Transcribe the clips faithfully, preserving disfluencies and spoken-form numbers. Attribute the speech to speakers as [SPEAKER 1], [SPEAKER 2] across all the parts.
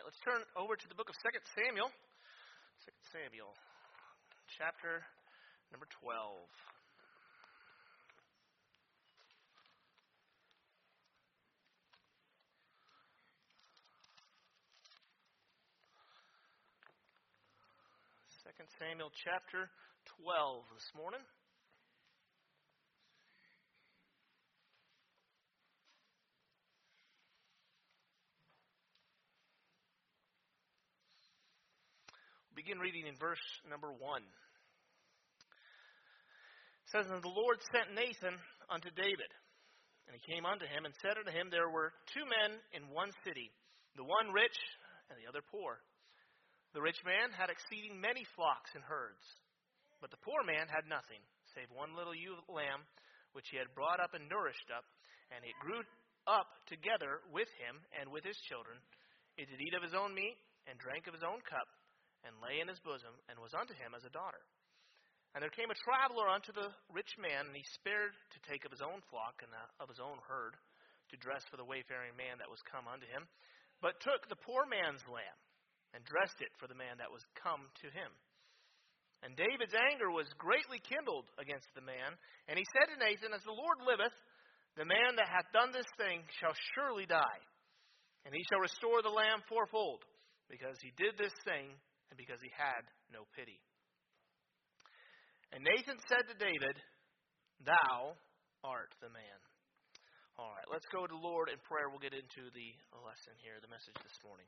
[SPEAKER 1] right, let's turn over to the book of Second Samuel. Second Samuel, chapter number twelve. Second Samuel, chapter twelve this morning. Begin reading in verse number one. It says, "And the Lord sent Nathan unto David. And he came unto him and said unto him, There were two men in one city, the one rich and the other poor. The rich man had exceeding many flocks and herds, but the poor man had nothing, save one little ewe lamb, which he had brought up and nourished up, and it grew up together with him and with his children. It did eat of his own meat, and drank of his own cup, and lay in his bosom, and was unto him as a daughter. And there came a traveler unto the rich man, and he spared to take of his own flock and of his own herd, to dress for the wayfaring man that was come unto him, but took the poor man's lamb, and dressed it for the man that was come to him. And David's anger was greatly kindled against the man, and he said to Nathan, As the Lord liveth, the man that hath done this thing shall surely die, and he shall restore the lamb fourfold, because he did this thing, and because he had no pity. And Nathan said to David, Thou art the man." All right, let's go to the Lord in prayer. We'll get into the lesson here, the message this morning.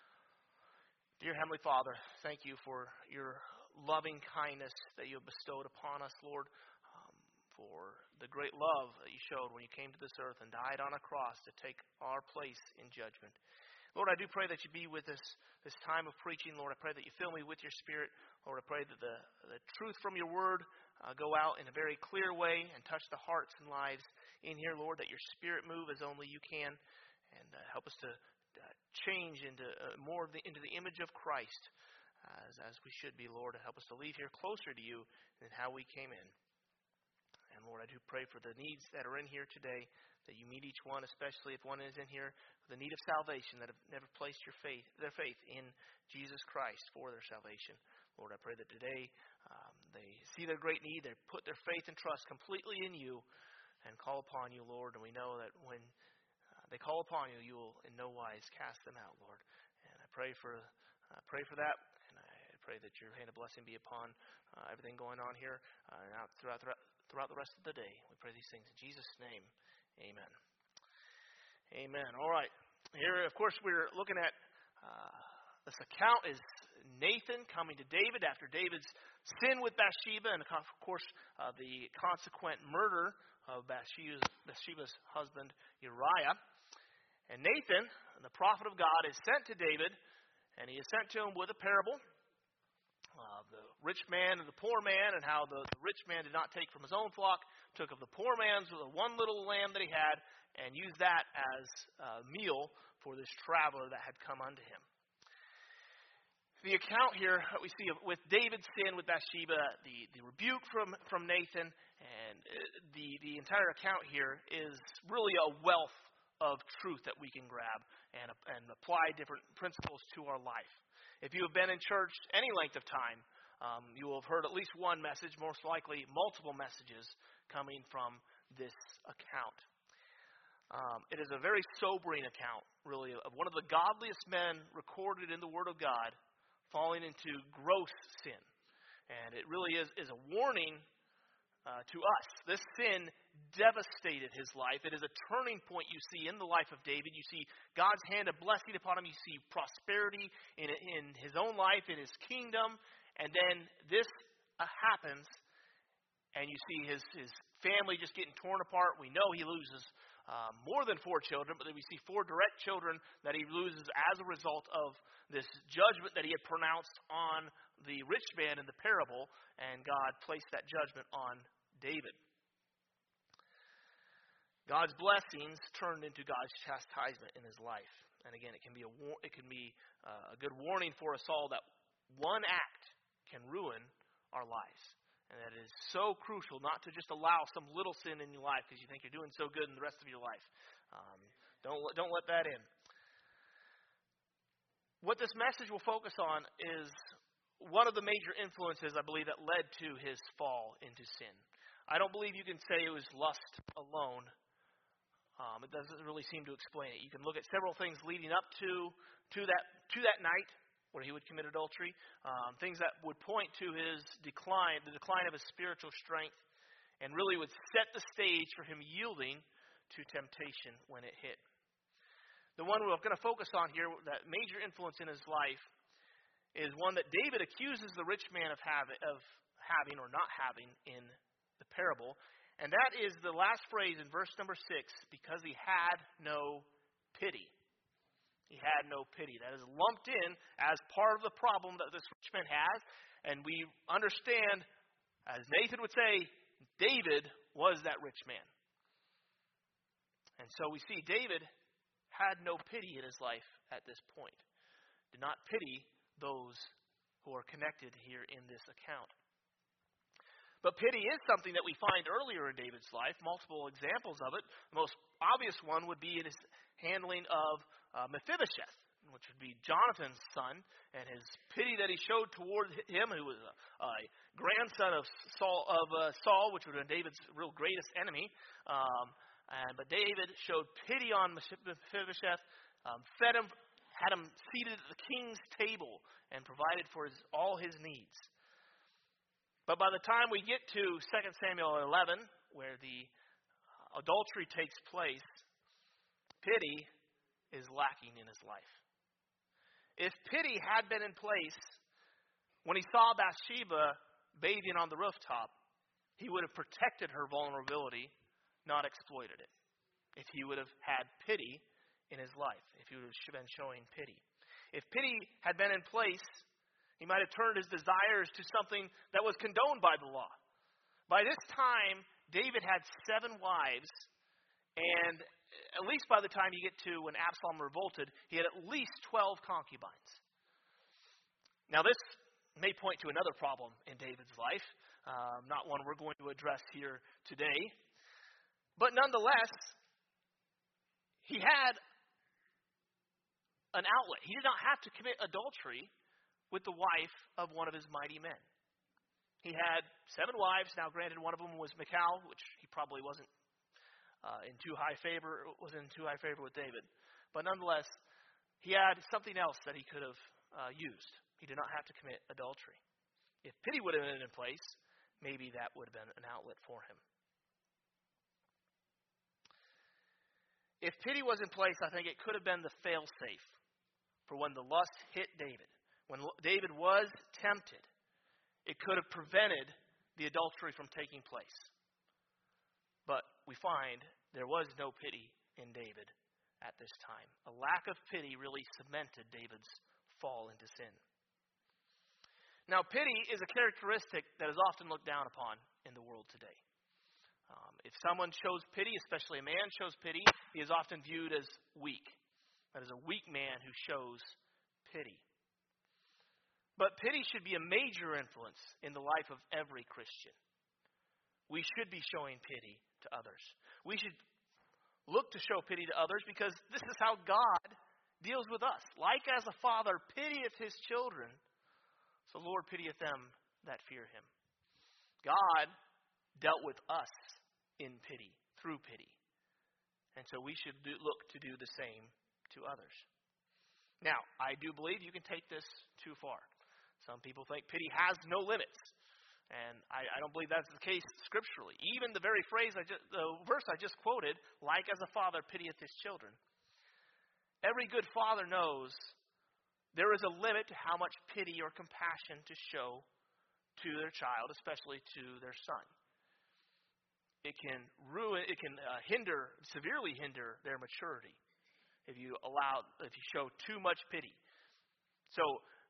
[SPEAKER 1] Dear Heavenly Father, thank you for your loving kindness that you have bestowed upon us, Lord, um, for the great love that you showed when you came to this earth and died on a cross to take our place in judgment. Lord, I do pray that you be with us this time of preaching. Lord, I pray that you fill me with your Spirit. Lord, I pray that the, the truth from your word uh, go out in a very clear way and touch the hearts and lives in here, Lord, that your Spirit move as only you can, and uh, help us to uh, change into uh, more of the into the image of Christ uh, as, as we should be, Lord, and help us to leave here closer to you than how we came in. And Lord, I do pray for the needs that are in here today, that you meet each one, especially if one is in here with the need of salvation, that have never placed your faith, their faith in Jesus Christ for their salvation. Lord, I pray that today um, they see their great need, they put their faith and trust completely in you and call upon you, Lord. And we know that when uh, they call upon you, you will in no wise cast them out, Lord. And I pray for, uh, pray for that, and I pray that your hand of blessing be upon uh, everything going on here uh, and out throughout the throughout the rest of the day. We pray these things in Jesus' name. Amen. Amen. All right. Here, of course, we're looking at uh, this account is Nathan coming to David after David's sin with Bathsheba and, of course, uh, the consequent murder of Bathsheba's, Bathsheba's husband Uriah. And Nathan, the prophet of God, is sent to David, and he is sent to him with a parable. Uh, the rich man and the poor man, and how the, the rich man did not take from his own flock, took of the poor man's the one little lamb that he had, and used that as a meal for this traveler that had come unto him. The account here that we see of, with David's sin with Bathsheba, the, the rebuke from, from Nathan, and the, the entire account here is really a wealth of truth that we can grab and, and apply different principles to our life. If you have been in church any length of time, um, you will have heard at least one message, most likely multiple messages coming from this account. Um, it is a very sobering account, really, of one of the godliest men recorded in the Word of God falling into gross sin. And it really is, is a warning Uh, to us. This sin devastated his life. It is a turning point you see in the life of David. You see God's hand of blessing upon him. You see prosperity in, in his own life, in his kingdom. And then this uh, happens, and you see his, his family just getting torn apart. We know he loses uh, more than four children, but then we see four direct children that he loses as a result of this judgment that he had pronounced on the rich man in the parable, and God placed that judgment on David. God's blessings turned into God's chastisement in his life. And again, it can be a war- it can be uh, a good warning for us all that one act can ruin our lives. And that it is so crucial not to just allow some little sin in your life because you think you're doing so good in the rest of your life. Um, don't don't let that in. what this message will focus on is one of the major influences, I believe, that led to his fall into sin. I don't believe you can say it was lust alone. Um, it doesn't really seem to explain it. You can look at several things leading up to to that to that night where he would commit adultery, um, things that would point to his decline, the decline of his spiritual strength, and really would set the stage for him yielding to temptation when it hit. The one we're going to focus on here, that major influence in his life, is one that David accuses the rich man of, have, of having or not having in the parable. And that is the last phrase in verse number six, because he had no pity. He had no pity. That is lumped in as part of the problem that this rich man has. And we understand, as Nathan would say, David was that rich man. And so we see David had no pity in his life at this point. Did not pity those who are connected here in this account. But pity is something that we find earlier in David's life, multiple examples of it. The most obvious one would be in his handling of uh, Mephibosheth, which would be Jonathan's son, and his pity that he showed toward him, who was a, a grandson of Saul, of uh, Saul, which would have been David's real greatest enemy. Um, and, but David showed pity on Mephibosheth, um, fed him, had him seated at the king's table, and provided for his, all his needs. But by the time we get to Second Samuel eleven, where the adultery takes place, pity is lacking in his life. If pity had been in place when he saw Bathsheba bathing on the rooftop, he would have protected her vulnerability, not exploited it. If he would have had pity in his life, if he would have been showing pity. If pity had been in place, he might have turned his desires to something that was condoned by the law. By this time, David had seven wives, and at least by the time you get to when Absalom revolted, he had at least twelve concubines. Now this may point to another problem in David's life, um, not one we're going to address here today. But nonetheless, he had an outlet. He did not have to commit adultery with the wife of one of his mighty men. He had seven wives. Now, granted, one of them was Michal, which he probably wasn't uh, in too high favor, was in too high favor with David. But nonetheless, he had something else that he could have uh, used. He did not have to commit adultery. If pity would have been in place, maybe that would have been an outlet for him. If pity was in place, I think it could have been the fail-safe for when the lust hit David. When David was tempted, it could have prevented the adultery from taking place. But we find there was no pity in David at this time. A lack of pity really cemented David's fall into sin. Now, pity is a characteristic that is often looked down upon in the world today. Um, if someone shows pity, especially a man shows pity, he is often viewed as weak. That is a weak man who shows pity. But pity should be a major influence in the life of every Christian. We should be showing pity to others. We should look to show pity to others because this is how God deals with us. Like as a father pitieth his children, so the Lord pitieth them that fear him. God dealt with us in pity, through pity. And so we should do, look to do the same to others. Now, I do believe you can take this too far. Some people think pity has no limits. And I, I don't believe that's the case scripturally. Even the very phrase, I just, the verse I just quoted, like as a father pitieth his children. Every good father knows there is a limit to how much pity or compassion to show to their child, especially to their son. It can ruin, it can uh, hinder, severely hinder their maturity if you allow, if you show too much pity. So,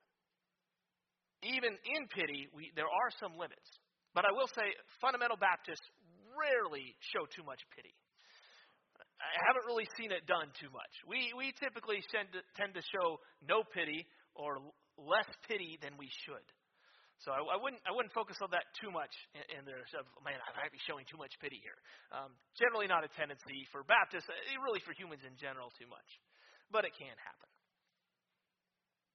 [SPEAKER 1] even in pity, we, there are some limits. But I will say, fundamental Baptists rarely show too much pity. I haven't really seen it done too much. We we typically tend to, tend to show no pity or less pity than we should. So I, I wouldn't I wouldn't focus on that too much in, in there. Of, man, I might be showing too much pity here. Um, generally not a tendency for Baptists, really for humans in general, too much. But it can happen.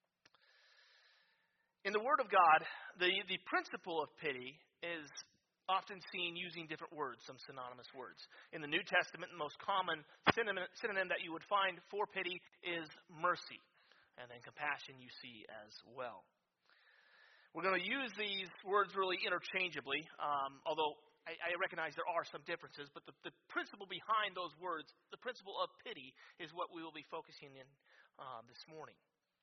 [SPEAKER 1] In the Word of God, the, the principle of pity is often seen using different words, some synonymous words. In the New Testament, the most common synonym, synonym that you would find for pity is mercy. And then compassion you see as well. We're going to use these words really interchangeably, um, although I, I recognize there are some differences, but the, the principle behind those words, the principle of pity, is what we will be focusing in uh, this morning.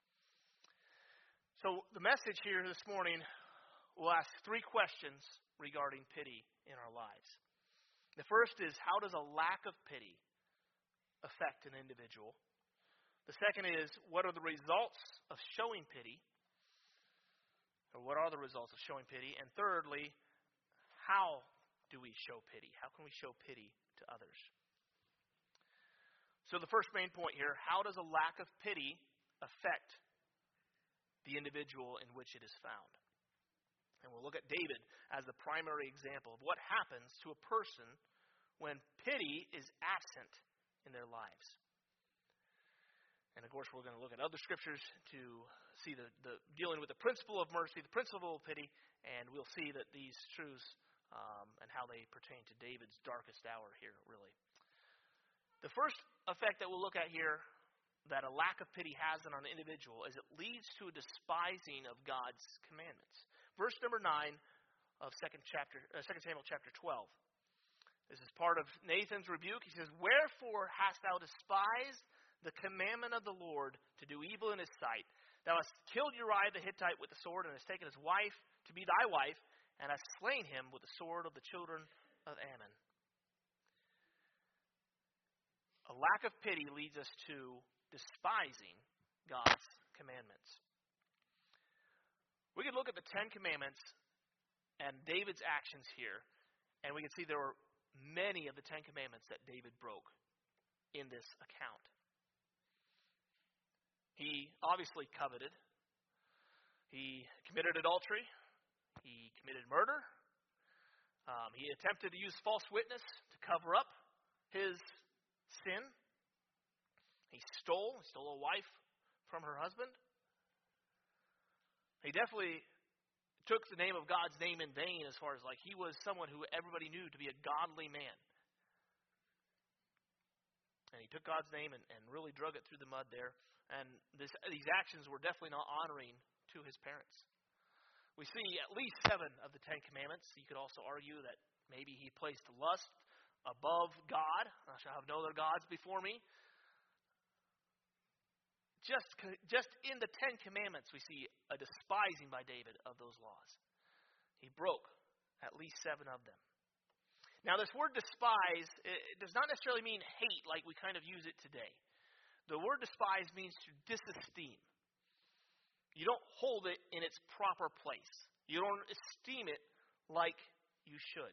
[SPEAKER 1] So the message here this morning will ask three questions regarding pity in our lives. The first is, how does a lack of pity affect an individual? The second is, what are the results of showing pity? Or what are the results of showing pity? And thirdly, how do we show pity? How can we show pity to others? So the first main point here, how does a lack of pity affect the individual in which it is found? And we'll look at David as the primary example of what happens to a person when pity is absent in their lives. And of course, we're going to look at other scriptures to see the, the dealing with the principle of mercy, the principle of pity, and we'll see that these truths um, and how they pertain to David's darkest hour here, really. The first effect that we'll look at here that a lack of pity has on an individual is it leads to a despising of God's commandments. Verse number nine of second chapter, uh, Second Samuel chapter twelve. This is part of Nathan's rebuke. He says, "Wherefore hast thou despised the commandment of the Lord to do evil in his sight? Thou hast killed Uriah the Hittite with the sword, and hast taken his wife to be thy wife, and hast slain him with the sword of the children of Ammon." A lack of pity leads us to despising God's commandments. We can look at the Ten Commandments and David's actions here, and we can see there were many of the Ten Commandments that David broke in this account. He obviously coveted. He committed adultery. He committed murder. Um, he attempted to use false witness to cover up his sin. He stole. He stole a wife from her husband. He definitely took the name of God's name in vain, as far as like he was someone who everybody knew to be a godly man. And he took God's name and, and really drug it through the mud there. And this, these actions were definitely not honoring to his parents. We see at least seven of the Ten Commandments. You could also argue that maybe he placed lust above God. I shall have no other gods before me. Just, just in the Ten Commandments, we see a despising by David of those laws. He broke at least seven of them. Now, this word despise, it does not necessarily mean hate like we kind of use it today. The word despise means to disesteem. You don't hold it in its proper place. You don't esteem it like you should.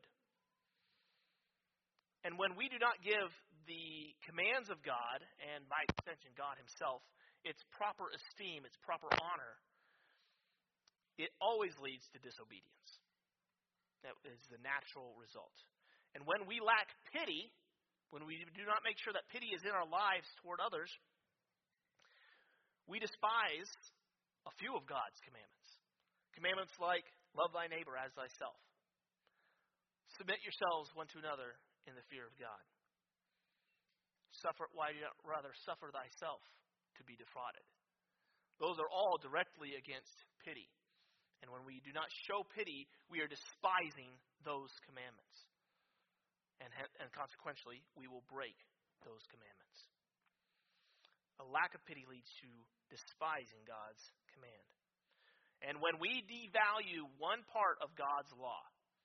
[SPEAKER 1] And when we do not give the commands of God, and by extension God himself, its proper esteem, its proper honor, it always leads to disobedience. That is the natural result. And when we lack pity, when we do not make sure that pity is in our lives toward others, we despise a few of God's commandments. Commandments like, love thy neighbor as thyself. Submit yourselves one to another in the fear of God. Suffer, why do you not rather suffer thyself to be defrauded? Those are all directly against pity. And when we do not show pity, we are despising those commandments. And, and consequently, we will break those commandments. A lack of pity leads to despising God's command. And when we devalue one part of God's law,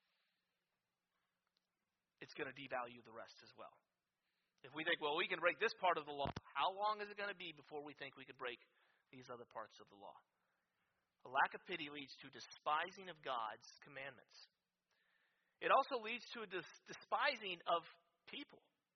[SPEAKER 1] it's going to devalue the rest as well. If we think, well, we can break this part of the law, how long is it going to be before we think we could break these other parts of the law? A lack of pity leads to despising of God's commandments. It also leads to a des- despising of people.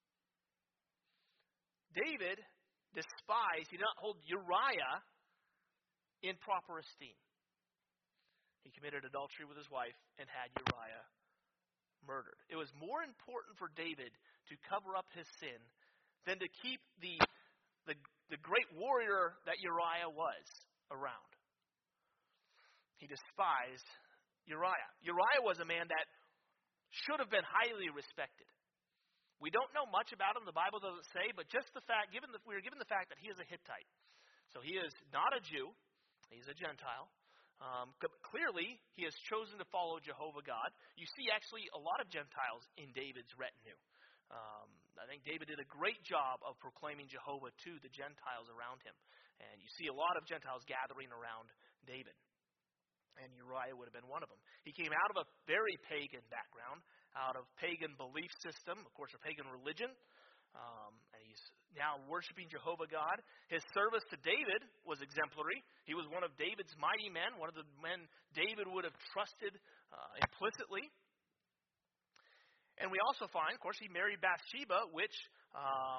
[SPEAKER 1] David despised, he did not hold Uriah in proper esteem. He committed adultery with his wife and had Uriah murdered. It was more important for David to cover up his sin than to keep the, the, the great warrior that Uriah was around. he despised Uriah. Uriah was a man that should have been highly respected. We don't know much about him, the Bible doesn't say, but just the fact, given the, we are given the fact that he is a Hittite. So he is not a Jew, he's a Gentile. Um, clearly, he has chosen to follow Jehovah God. You see actually a lot of Gentiles in David's retinue. Um, I think David did a great job of proclaiming Jehovah to the Gentiles around him. And you see a lot of Gentiles gathering around David. And Uriah would have been one of them. He came out of a very pagan background, out of pagan belief system, of course, a pagan religion. Um, and he's now worshiping Jehovah God. His service to David was exemplary. He was one of David's mighty men, one of the men David would have trusted uh, implicitly. And we also find, of course, he married Bathsheba, which, um,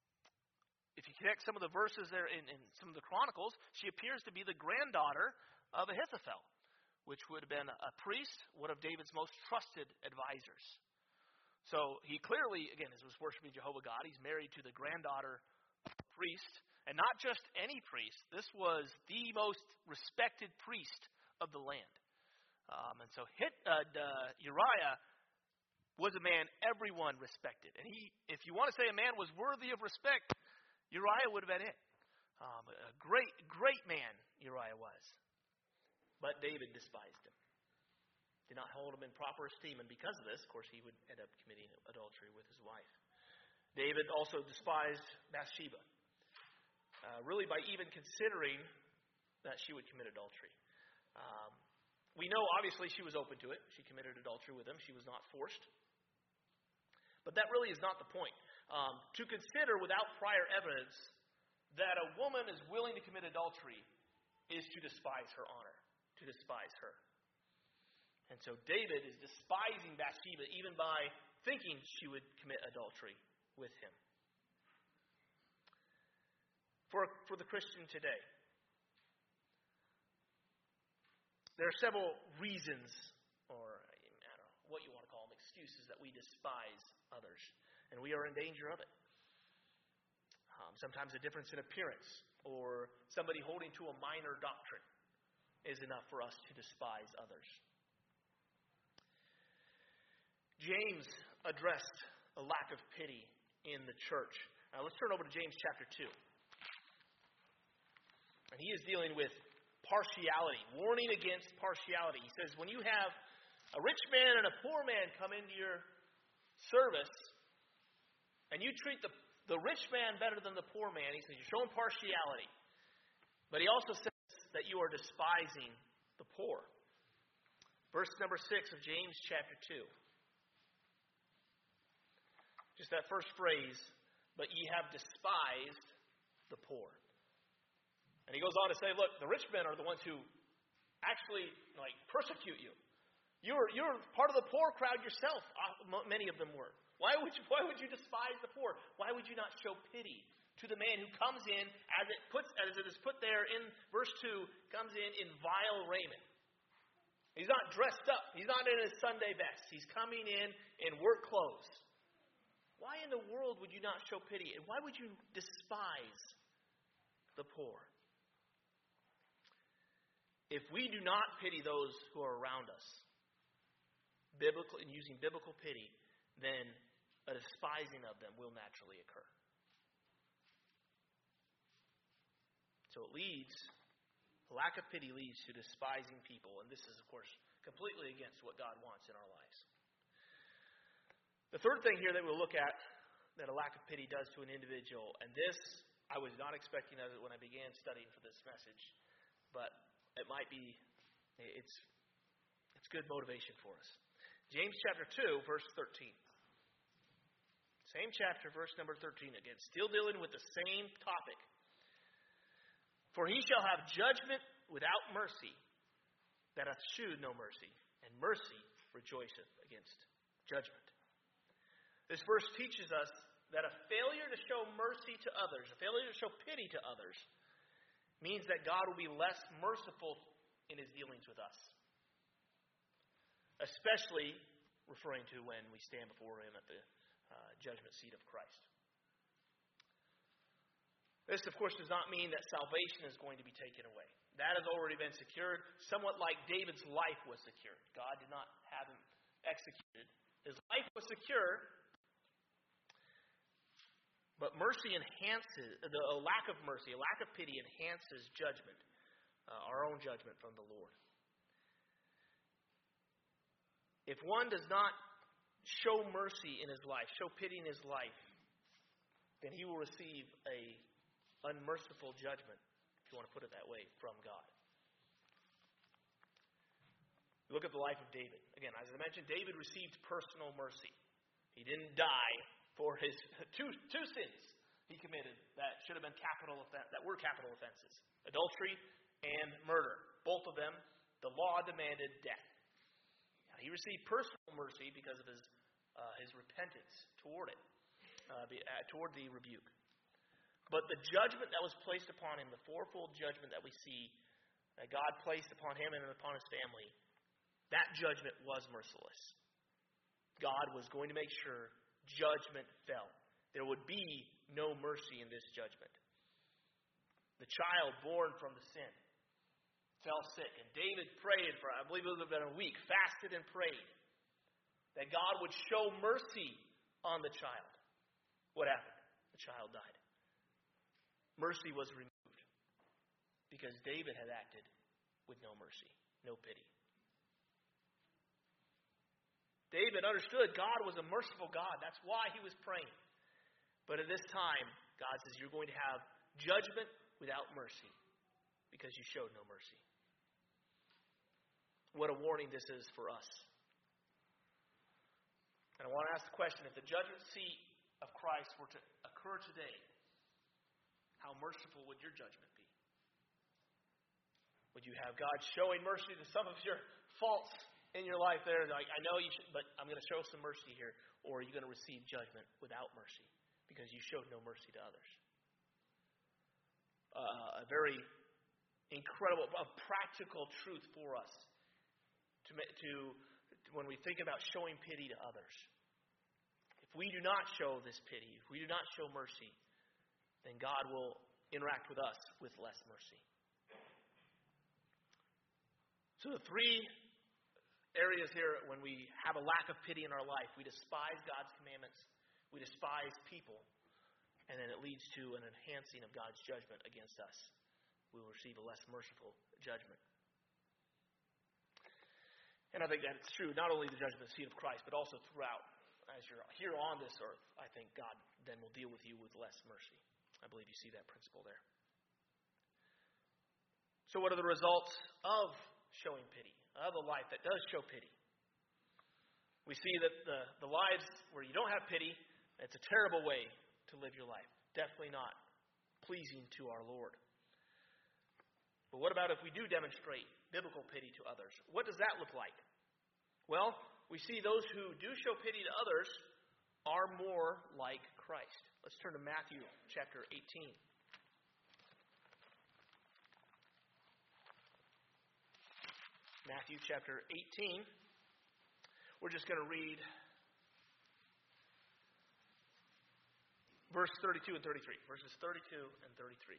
[SPEAKER 1] if you connect some of the verses there in, in some of the Chronicles, she appears to be the granddaughter of Ahithophel, which would have been a priest, one of David's most trusted advisors. So he clearly, again, as was worshiping Jehovah God, he's married to the granddaughter priest, and not just any priest. This was the most respected priest of the land. Um, and so Hit, uh, uh, Uriah was a man everyone respected. And he, if you want to say a man was worthy of respect, Uriah would have been it. Um, a great, great man Uriah was. But David despised him. Did not hold him in proper esteem. And because of this, of course, he would end up committing adultery with his wife. David also despised Bathsheba. Uh, really by even considering that she would commit adultery. Um, we know, obviously, she was open to it. She committed adultery with him. She was not forced. But that really is not the point. Um, to consider without prior evidence that a woman is willing to commit adultery is to despise her honor. To despise her. And so David is despising Bathsheba even by thinking she would commit adultery with him. For, for the Christian today, there are several reasons, or I don't know what you want to call them, excuses that we despise others. And we are in danger of it. Um, sometimes a difference in appearance, or somebody holding to a minor doctrine, is enough for us to despise others. James addressed a lack of pity in the church. Now let's turn over to James chapter two. And he is dealing with partiality, warning against partiality. He says, when you have a rich man and a poor man come into your service, and you treat the, the rich man better than the poor man, he says, you're showing partiality. But he also says that you are despising the poor. Verse number six of James chapter two. Just that first phrase, but ye have despised the poor. And he goes on to say, look, the rich men are the ones who actually like persecute you. You're, you're part of the poor crowd yourself, many of them were. Why would you, why would you despise the poor? Why would you not show pity to the man who comes in, as it puts as it is put there in verse two, comes in in vile raiment. He's not dressed up. He's not in his Sunday best. He's coming in in work clothes. Why in the world would you not show pity? And why would you despise the poor? If we do not pity those who are around us, biblical and using biblical pity, then a despising of them will naturally occur. So it leads, the lack of pity leads to despising people. And this is, of course, completely against what God wants in our lives. The third thing here that we'll look at that a lack of pity does to an individual, and this I was not expecting of it when I began studying for this message, but it might be, it's, it's good motivation for us. James chapter two, verse thirteen. Same chapter, verse number thirteen again. Still dealing with the same topic. For he shall have judgment without mercy, that hath shewed no mercy, and mercy rejoiceth against judgment. This verse teaches us that a failure to show mercy to others, a failure to show pity to others, means that God will be less merciful in his dealings with us. Especially referring to when we stand before him at the uh, judgment seat of Christ. This, of course, does not mean that salvation is going to be taken away. That has already been secured, somewhat like David's life was secured. God did not have him executed. His life was secure, but mercy enhances, the a lack of mercy, a lack of pity enhances judgment, uh, our own judgment from the Lord. If one does not show mercy in his life, show pity in his life, then he will receive a unmerciful judgment, if you want to put it that way, from God. Look at the life of David. Again, as I mentioned, David received personal mercy. He didn't die for his two two sins he committed that should have been capital offense, that were capital offenses: adultery and murder. Both of them, the law demanded death. Now, he received personal mercy because of his uh, his repentance toward it, uh, the, uh, toward the rebuke. But the judgment that was placed upon him, the fourfold judgment that we see that God placed upon him and upon his family, that judgment was merciless. God was going to make sure judgment fell. There would be no mercy in this judgment. The child born from the sin fell sick, and David prayed for, I believe it would have been a week, fasted and prayed that God would show mercy on the child. What happened? The child died. Mercy was removed because David had acted with no mercy, no pity. David understood God was a merciful God. That's why he was praying. But at this time, God says, you're going to have judgment without mercy because you showed no mercy. What a warning this is for us. And I want to ask the question, if the judgment seat of Christ were to occur today, how merciful would your judgment be? Would you have God showing mercy to some of your faults in your life there? Like, I know you should, but I'm going to show some mercy here. Or are you going to receive judgment without mercy because you showed no mercy to others? Uh, a very incredible, a practical truth for us to, to when we think about showing pity to others. If we do not show this pity, if we do not show mercy, then God will interact with us with less mercy. So the three areas here when we have a lack of pity in our life, we despise God's commandments, we despise people, and then it leads to an enhancing of God's judgment against us. We will receive a less merciful judgment. And I think that it's true, not only the judgment seat of Christ, but also throughout. As you're here on this earth, I think God then will deal with you with less mercy. I believe you see that principle there. So what are the results of showing pity, of a life that does show pity? We see that the, the lives where you don't have pity, it's a terrible way to live your life. Definitely not pleasing to our Lord. But what about if we do demonstrate biblical pity to others? What does that look like? Well, we see those who do show pity to others are more like Christ. Let's turn to Matthew chapter eighteen. Matthew chapter eighteen. We're just going to read verse thirty-two and thirty-three. Verses thirty-two and thirty-three.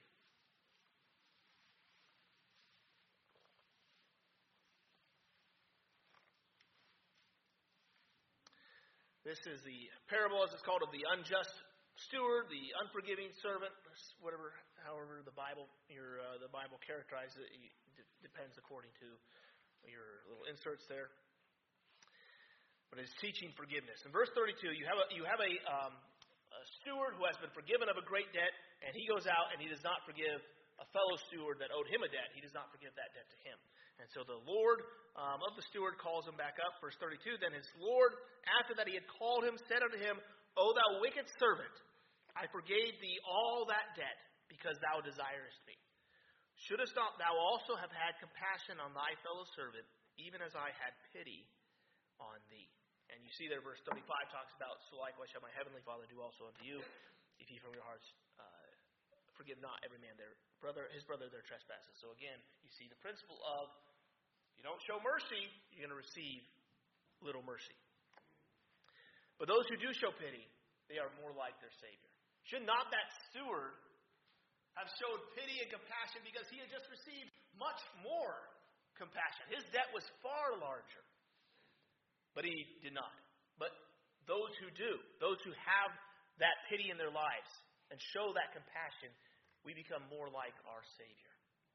[SPEAKER 1] This is the parable, as it's called, of the unjust steward, the unforgiving servant, whatever, however the Bible, your uh, the Bible characterizes it. It depends according to your little inserts there. But it's teaching forgiveness. In verse thirty-two, you have a you have a, um, a steward who has been forgiven of a great debt, and he goes out and he does not forgive a fellow steward that owed him a debt. He does not forgive that debt to him. And so the Lord um, of the steward calls him back up. Verse thirty-two, then his Lord, after that he had called him, said unto him, O thou wicked servant, I forgave thee all that debt, because thou desirest me. Shouldest not thou also have had compassion on thy fellow servant, even as I had pity on thee? And you see there, verse thirty-five talks about, so likewise shall my heavenly Father do also unto you, if ye from your hearts uh, forgive not every man their brother, his brother their trespasses. So again, you see the principle of, if you don't show mercy, you're going to receive little mercy. But those who do show pity, they are more like their Savior. Should not that steward have showed pity and compassion because he had just received much more compassion. His debt was far larger. But he did not. But those who do, those who have that pity in their lives and show that compassion, we become more like our Savior.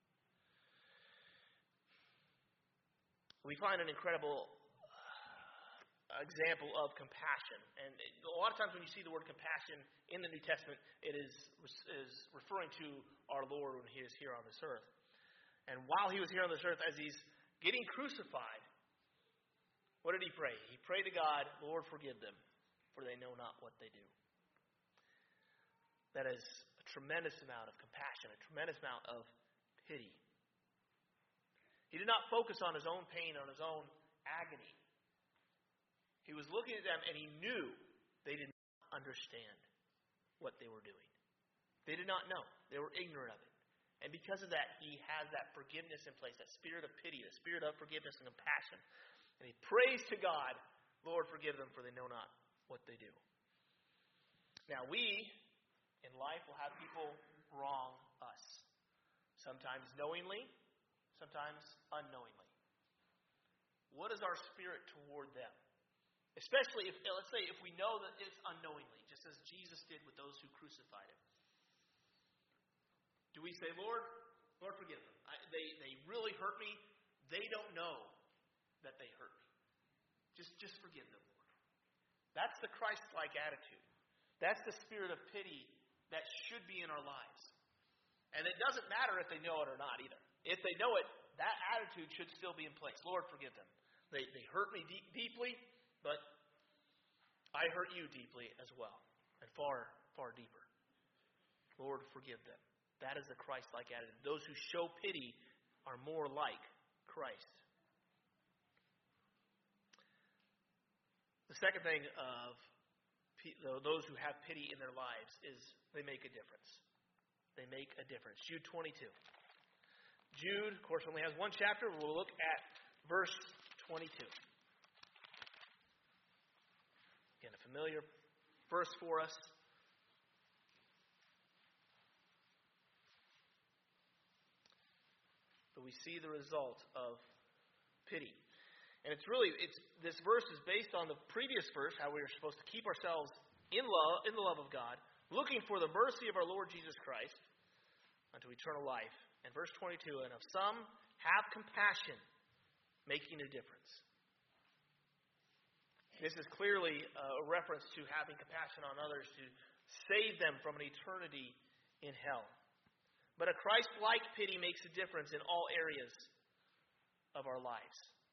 [SPEAKER 1] We find an incredible example of compassion. And a lot of times when you see the word compassion in the New Testament, it is, is referring to our Lord when he is here on this earth. And while he was here on this earth, as he's getting crucified, what did he pray? He prayed to God, Lord, forgive them, for they know not what they do. That is a tremendous amount of compassion, a tremendous amount of pity. He did not focus on his own pain, on his own agony. He was looking at them and he knew they did not understand what they were doing. They did not know. They were ignorant of it. And because of that, he has that forgiveness in place, that spirit of pity, the spirit of forgiveness and compassion. And he prays to God, Lord, forgive them, for they know not what they do. Now, we, in life, will have people wrong us. Sometimes knowingly, sometimes unknowingly. What is our spirit toward them? Especially if, let's say, if we know that it's unknowingly, just as Jesus did with those who crucified him. Do we say, Lord, Lord, forgive them. I, they, they really hurt me. They don't know that they hurt me. Just, just forgive them, Lord. That's the Christ-like attitude. That's the spirit of pity that should be in our lives. And it doesn't matter if they know it or not either. If they know it, that attitude should still be in place. Lord, forgive them. They, they hurt me deep, deeply, but I hurt you deeply as well, and far, far deeper. Lord, forgive them. That is the Christ-like attitude. Those who show pity are more like Christ. The second thing of those who have pity in their lives is they make a difference. They make a difference. Jude twenty-two. Jude, of course, only has one chapter. We'll look at verse twenty-two. Again, a familiar verse for us. But we see the result of pity. And it's really, it's this verse is based on the previous verse, how we are supposed to keep ourselves in love, in the love of God, looking for the mercy of our Lord Jesus Christ unto eternal life. And verse twenty-two, and of some have compassion, making a difference. This is clearly a reference to having compassion on others to save them from an eternity in hell. But a Christ-like pity makes a difference in all areas of our lives.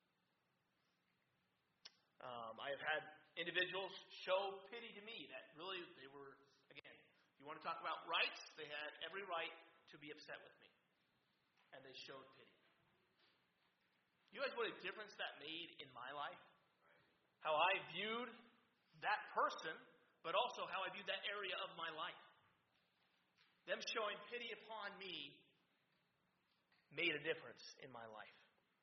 [SPEAKER 1] Um, I have had individuals show pity to me that really they were, again, you want to talk about rights? They had every right to be upset with me. And they showed pity. You guys, what a difference that made in my life? How I viewed that person, but also how I viewed that area of my life. Them showing pity upon me made a difference in my life.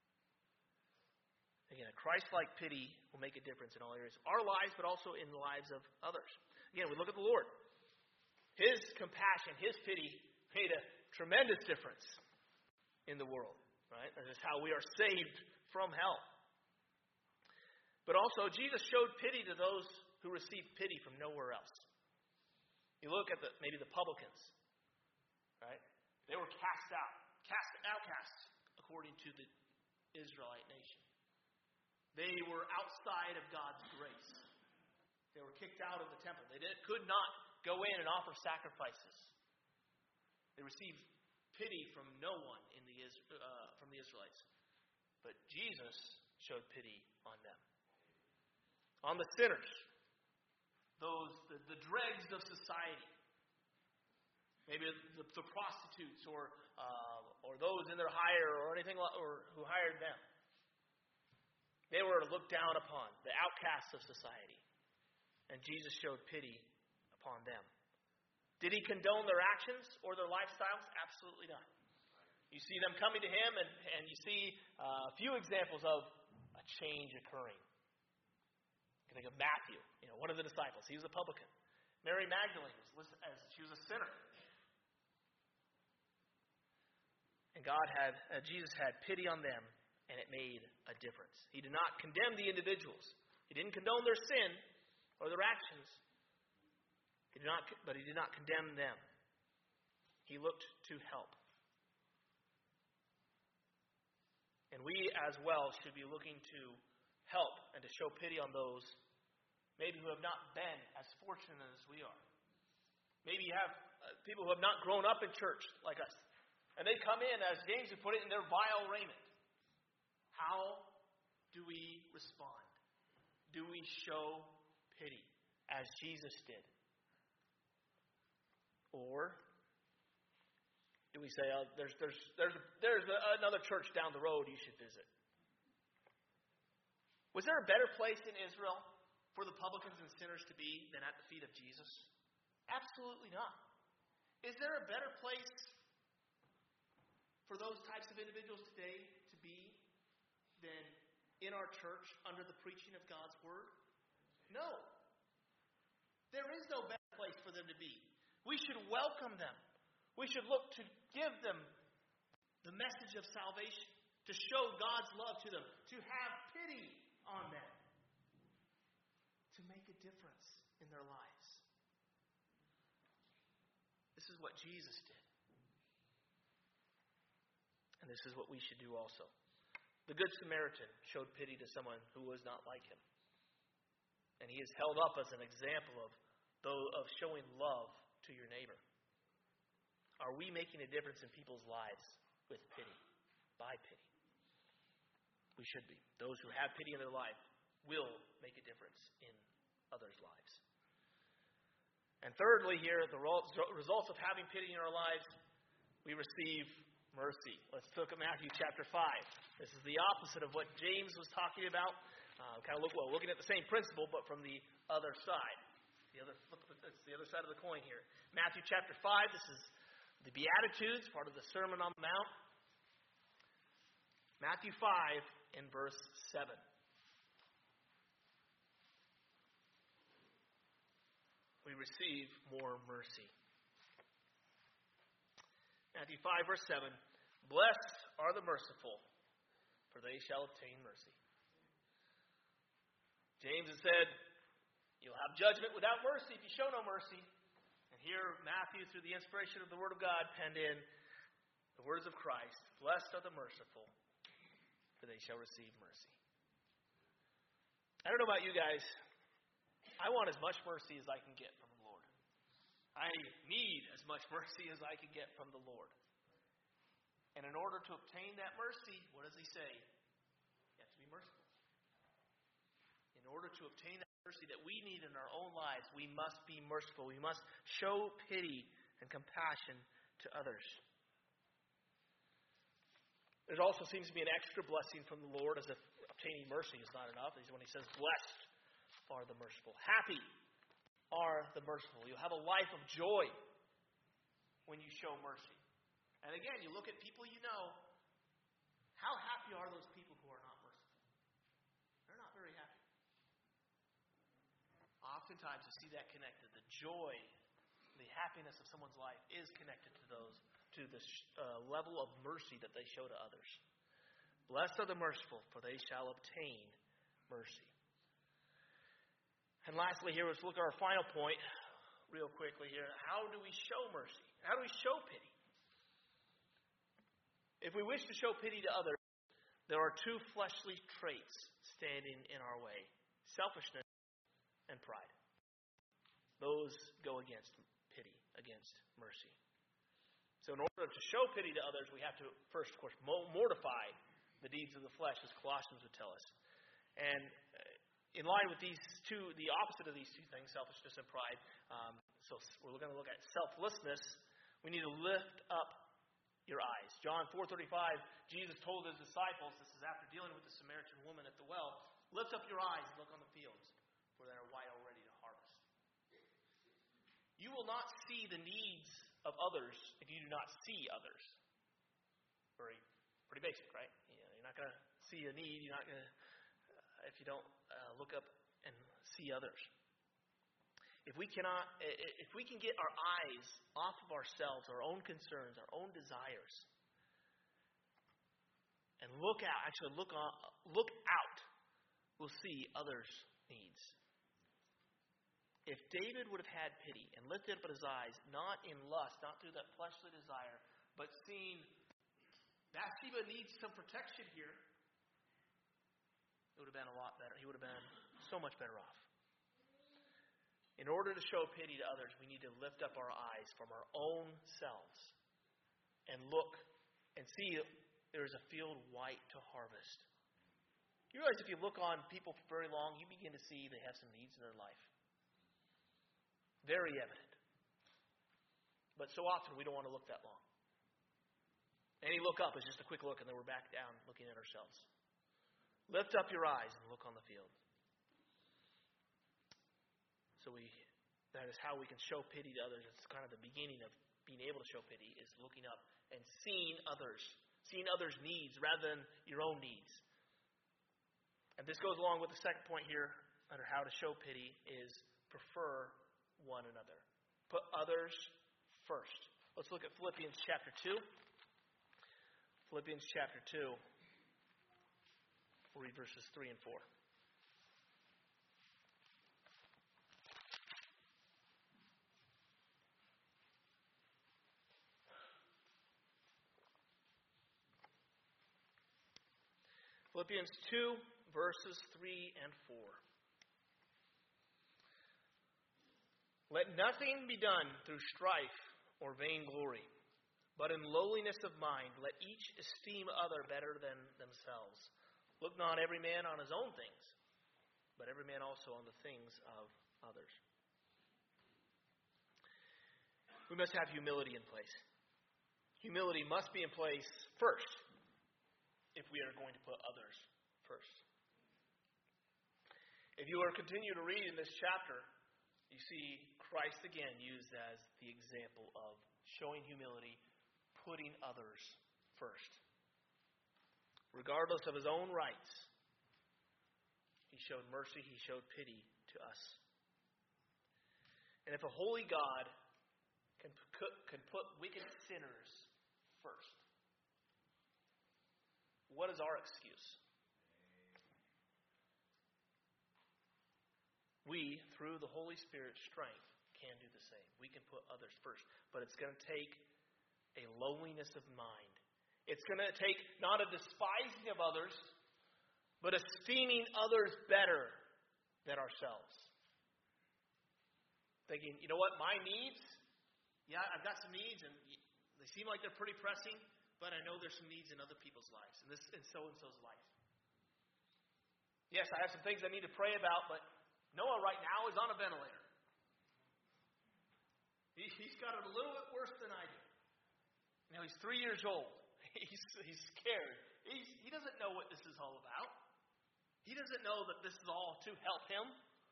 [SPEAKER 1] Again, a Christ-like pity will make a difference in all areas of our lives, but also in the lives of others. Again, we look at the Lord. His compassion, His pity made a tremendous difference in the world. Right? That is how we are saved from hell. But also, Jesus showed pity to those who received pity from nowhere else. You look at the maybe the publicans. Right? They were cast out, cast outcasts according to the Israelite nation. They were outside of God's grace. They were kicked out of the temple. They did, could not go in and offer sacrifices. They received pity from no one in the uh, from the Israelites. But Jesus showed pity on them. On the sinners, those the, the dregs of society. Maybe the, the prostitutes or uh, or those in their hire or anything like, or who hired them. They were looked down upon, the outcasts of society. And Jesus showed pity upon them. Did He condone their actions or their lifestyles? Absolutely not. You see them coming to Him, and, and you see uh, a few examples of a change occurring. You can think of Matthew, you know, one of the disciples. He was a publican. Mary Magdalene, was, as she was a sinner. And God had, uh, Jesus had pity on them, and it made a difference. He did not condemn the individuals. He didn't condone their sin or their actions. He did not, but he did not condemn them. He looked to help. And we as well should be looking to help and to show pity on those maybe who have not been as fortunate as we are. Maybe you have uh, people who have not grown up in church like us. And they come in, as James would put it, in their vile raiment. How do we respond? Do we show pity as Jesus did? Or do we say, oh, there's, there's, there's, there's another church down the road you should visit? Was there a better place in Israel for the publicans and sinners to be than at the feet of Jesus? Absolutely not. Is there a better place for those types of individuals today to be than in our church under the preaching of God's Word? No. There is no better place for them to be. We should welcome them. We should look to give them the message of salvation, to show God's love to them, to have pity on them, to make a difference in their lives. This is what Jesus did. And this is what we should do also. The Good Samaritan showed pity to someone who was not like him. And he is held up as an example of, of showing love to your neighbor. Are we making a difference in people's lives with pity, by pity? We should be. Those who have pity in their life will make a difference in others' lives. And thirdly here, the results of having pity in our lives, we receive mercy. Let's look at Matthew chapter five. This is the opposite of what James was talking about. Uh, kind of look well, looking at the same principle, but from the other side. The other, it's the other side of the coin here. Matthew chapter five. This is the Beatitudes, part of the Sermon on the Mount. Matthew five in verse seven. We receive more mercy. Matthew five, verse seven. Blessed are the merciful, for they shall obtain mercy. James has said, you'll have judgment without mercy if you show no mercy. And here, Matthew, through the inspiration of the Word of God, penned in the words of Christ. Blessed are the merciful, for they shall receive mercy. I don't know about you guys. I want as much mercy as I can get from the Lord. I need as much mercy as I can get from the Lord. And in order to obtain that mercy, what does he say? You have to be merciful. In order to obtain that mercy that we need in our own lives, we must be merciful. We must show pity and compassion to others. There also seems to be an extra blessing from the Lord, as if obtaining mercy is not enough. When he says, blessed are the merciful. Happy are the merciful. You'll have a life of joy when you show mercy. And again, you look at people you know. How happy are those people who are not merciful? They're not very happy. Oftentimes you see that connected. The joy, the happiness of someone's life is connected to those, to the uh, level of mercy that they show to others. Blessed are the merciful, for they shall obtain mercy. And lastly here, let's look at our final point real quickly here. How do we show mercy? How do we show pity? If we wish to show pity to others, there are two fleshly traits standing in our way. Selfishness and pride. Those go against pity, against mercy. So in order to show pity to others, we have to first, of course, mortify the deeds of the flesh, as Colossians would tell us. And in line with these two, the opposite of these two things, selfishness and pride, um, so we're going to look at selflessness. We need to lift up your eyes. John four thirty-five, Jesus told his disciples, this is after dealing with the Samaritan woman at the well, lift up your eyes and look on the fields, for they are white already to harvest. You will not see the needs of others if you do not see others. Very, pretty basic, right? You know, you're not going to see a need. You're not going to, uh, if you don't uh, look up and see others. If we cannot, if we can get our eyes off of ourselves, our own concerns, our own desires, look out, actually look on, look out, will see others' needs. If David would have had pity and lifted up his eyes, not in lust, not through that fleshly desire, but seeing Bathsheba needs some protection here, it would have been a lot better. He would have been so much better off. In order to show pity to others, we need to lift up our eyes from our own selves and look and see there is a field white to harvest. You realize if you look on people for very long, you begin to see they have some needs in their life. Very evident. But so often we don't want to look that long. Any look up is just a quick look, and then we're back down looking at ourselves. Lift up your eyes and look on the field. So we that is how we can show pity to others. It's kind of the beginning of being able to show pity, is looking up and seeing others. Seeing others' needs rather than your own needs. And this goes along with the second point here under how to show pity is prefer one another. Put others first. Let's look at Philippians chapter two. Philippians chapter two. We'll read verses three and four. Philippians two, verses three and four. Let nothing be done through strife or vainglory, but in lowliness of mind, let each esteem other better than themselves. Look not every man on his own things, but every man also on the things of others. We must have humility in place. Humility must be in place first if we are going to put others first. If you were to continue to read in this chapter, you see Christ again used as the example of showing humility, putting others first. Regardless of his own rights, he showed mercy, he showed pity to us. And if a holy God can put, can put wicked sinners first, what is our excuse? We, through the Holy Spirit's strength, can do the same. We can put others first. But it's going to take a lowliness of mind. It's going to take not a despising of others, but esteeming others better than ourselves. Thinking, you know what, my needs, yeah, I've got some needs, and they seem like they're pretty pressing, but I know there's some needs in other people's lives, and this in so-and-so's life. Yes, I have some things I need to pray about, but Noah right now is on a ventilator. He, he's got it a little bit worse than I do. Now he's three years old. He's, he's scared. He's, he doesn't know what this is all about. He doesn't know that this is all to help him.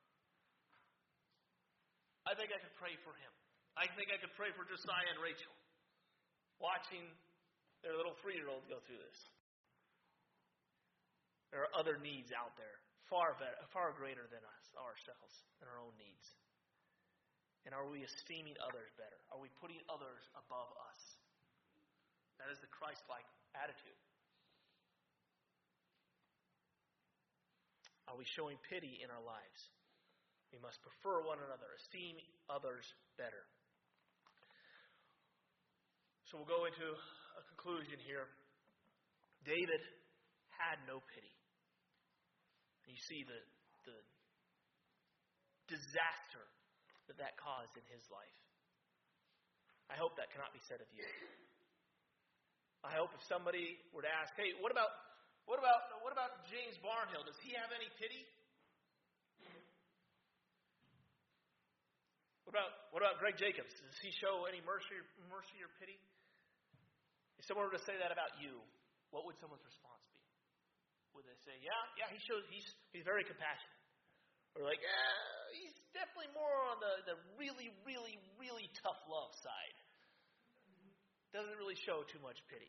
[SPEAKER 1] I think I could pray for him. I think I could pray for Josiah and Rachel, watching their little three-year-old go through this. There are other needs out there, far better, far greater than us, ourselves, than our own needs. And are we esteeming others better? Are we putting others above us? That is the Christ-like attitude. Are we showing pity in our lives? We must prefer one another, esteem others better. So we'll go into a conclusion here. David had no pity. You see the, the disaster that that caused in his life. I hope that cannot be said of you. I hope if somebody were to ask, hey, what about what about what about James Barnhill? Does he have any pity? What about what about Greg Jacobs? Does he show any mercy mercy or pity? If someone were to say that about you, what would someone's response be? Would they say, yeah, yeah, he shows he's he's very compassionate? Or like, yeah, he's definitely more on the, the really, really, really tough love side. Doesn't really show too much pity.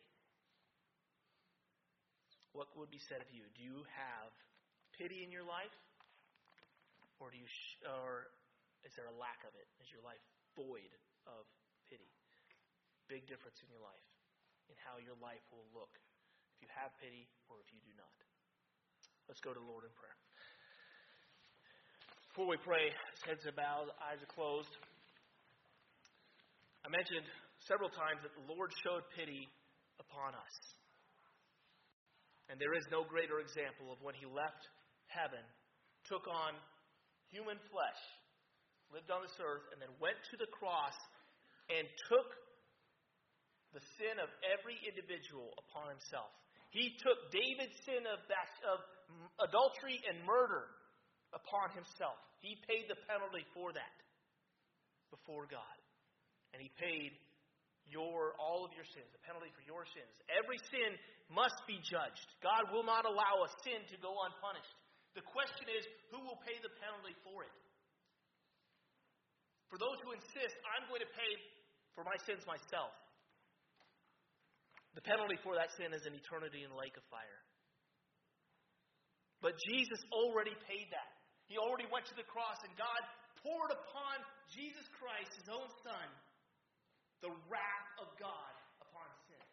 [SPEAKER 1] What would be said of you? Do you have pity in your life? Or do you sh- or is there a lack of it? Is your life void of pity? Big difference in your life, in how your life will look if if you have pity or if you do not. Let's go to the Lord in prayer. Before we pray, heads are bowed, eyes are closed. I mentioned several times that the Lord showed pity upon us. And there is no greater example of when He left heaven, took on human flesh, lived on this earth, and then went to the cross and took the sin of every individual upon Himself. He took David's sin of, of adultery and murder upon Himself. He paid the penalty for that before God. And He paid your all of your sins, the penalty for your sins. Every sin must be judged. God will not allow a sin to go unpunished. The question is, who will pay the penalty for it? For those who insist, I'm going to pay for my sins myself, the penalty for that sin is an eternity in the lake of fire. But Jesus already paid that. He already went to the cross, and God poured upon Jesus Christ, His own Son, the wrath of God upon sin.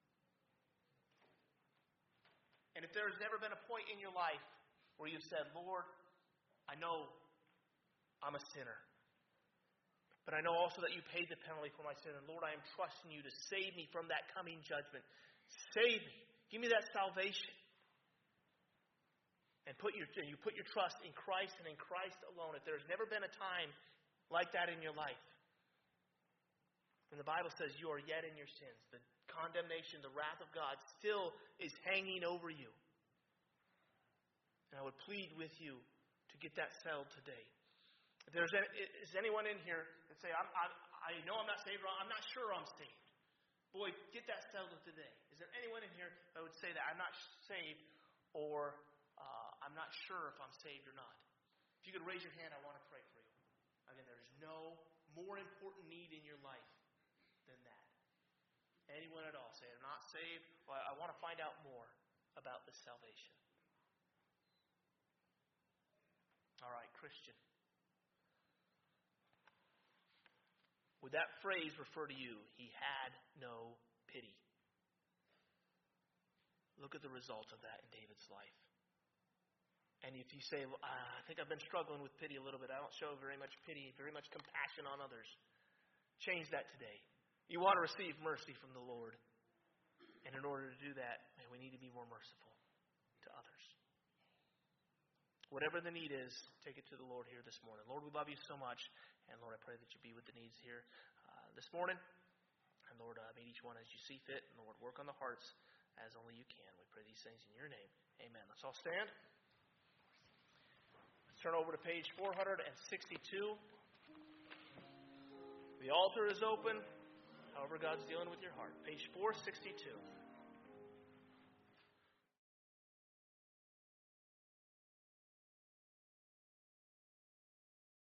[SPEAKER 1] And if there has never been a point in your life where you've said, Lord, I know I'm a sinner, but I know also that you paid the penalty for my sin, and Lord, I am trusting you to save me from that coming judgment. Save me. Give me that salvation. And put your, you put your trust in Christ and in Christ alone. If there's never been a time like that in your life, and the Bible says you are yet in your sins, the condemnation, the wrath of God still is hanging over you. And I would plead with you to get that settled today. If there's any, is anyone in here that say, I'm, I'm, I know I'm not saved, or I'm not sure I'm saved? Boy, get that settled today. Is there anyone in here that would say that I'm not saved, or uh, I'm not sure if I'm saved or not? If you could raise your hand, I want to pray for you. Again, there's no more important need in your life than that. Anyone at all say, I'm not saved, or I want to find out more about this salvation. All right, Christian. Would that phrase refer to you? He had no pity. Look at the result of that in David's life. And if you say, well, I think I've been struggling with pity a little bit. I don't show very much pity, very much compassion on others. Change that today. You want to receive mercy from the Lord. And in order to do that, man, we need to be more merciful to others. Whatever the need is, take it to the Lord here this morning. Lord, we love you so much. And Lord, I pray that you be with the needs here uh, this morning. And Lord, uh, meet each one as you see fit. And Lord, work on the hearts as only you can. We pray these things in your name. Amen. Let's all stand. Let's turn over to page four sixty-two. The altar is open. However God's dealing with your heart. Page four sixty-two.